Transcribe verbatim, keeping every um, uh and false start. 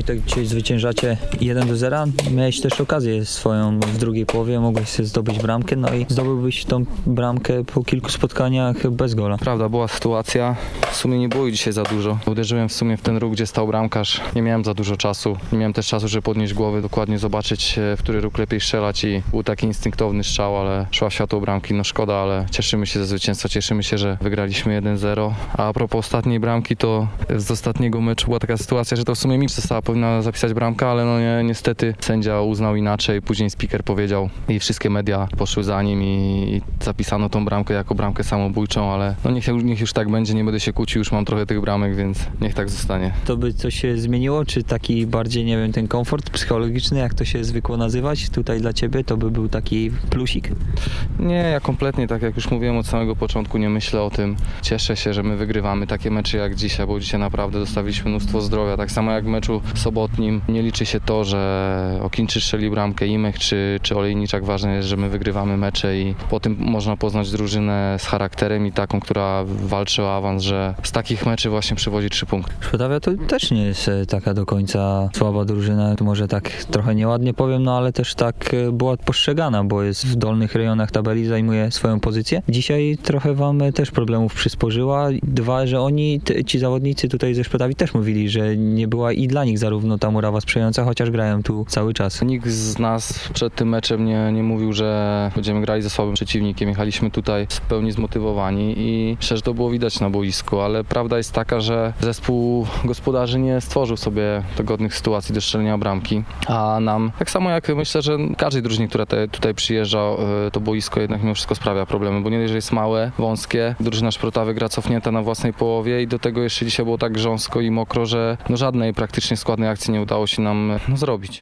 Wojtek, dzisiaj zwyciężacie jeden do zera. Miałeś też okazję swoją w drugiej połowie, mogłeś sobie zdobyć bramkę, no i zdobyłbyś tą bramkę po kilku spotkaniach bez gola. Prawda, była sytuacja, w sumie nie było ich dzisiaj za dużo. Uderzyłem w sumie w ten róg, gdzie stał bramkarz. Nie miałem za dużo czasu. Nie miałem też czasu, żeby podnieść głowy, dokładnie zobaczyć, w który róg lepiej strzelać i był taki instynktowny strzał, ale szła w światło bramki. No szkoda, ale cieszymy się ze zwycięstwa, cieszymy się, że wygraliśmy jeden zero. A a propos ostatniej bramki, to z ostatniego meczu była taka sytuacja, że to w sumie mi została powinna zapisać bramka, ale no nie, niestety sędzia uznał inaczej. Później speaker powiedział i wszystkie media poszły za nim i, i zapisano tą bramkę jako bramkę samobójczą, ale no niech, niech już tak będzie, nie będę się kłócił, już mam trochę tych bramek, więc niech tak zostanie. To by coś się zmieniło, czy taki bardziej, nie wiem, ten komfort psychologiczny, jak to się zwykło nazywać tutaj dla ciebie, to by był taki plusik? Nie, ja kompletnie, tak jak już mówiłem od samego początku, nie myślę o tym. Cieszę się, że my wygrywamy takie mecze jak dzisiaj, bo dzisiaj naprawdę dostawiliśmy mnóstwo zdrowia. Tak samo jak w meczu sobotnim. Nie liczy się to, że Okinczy strzeli bramkę, Imek czy, czy Olejniczak. Ważne jest, że my wygrywamy mecze i po tym można poznać drużynę z charakterem i taką, która walczy o awans, że z takich meczy właśnie przywodzi trzy punkty. Szpotawia to też nie jest e, taka do końca słaba drużyna, to może tak trochę nieładnie powiem, no ale też tak e, była postrzegana, bo jest w dolnych rejonach tabeli, zajmuje swoją pozycję. Dzisiaj trochę wam e, też problemów przysporzyła. Dwa, że oni, t- ci zawodnicy tutaj ze Szpotawi też mówili, że nie była i dla nich zarówno ta murawa sprzyjająca, chociaż grają tu cały czas. Nikt z nas przed tym meczem nie, nie mówił, że będziemy grali ze słabym przeciwnikiem. Jechaliśmy tutaj w pełni zmotywowani i myślę, że to było widać na boisku, ale prawda jest taka, że zespół gospodarzy nie stworzył sobie dogodnych sytuacji do strzelenia bramki, a nam, tak samo jak myślę, że każdej drużynie, która te, tutaj przyjeżdża, to boisko jednak mimo wszystko sprawia problemy, bo nie dość, że jest małe, wąskie, drużyna Szprotawy gra cofnięta na własnej połowie i do tego jeszcze dzisiaj było tak grząsko i mokro, że no żadnej praktycznie składnej akcji nie udało się nam no, zrobić.